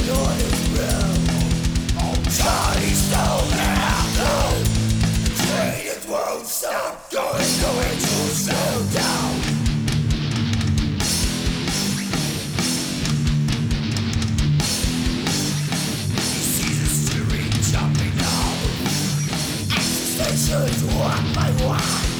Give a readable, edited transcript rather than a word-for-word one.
Stop going to slow down. You see the street jumping out. Existential is one by one.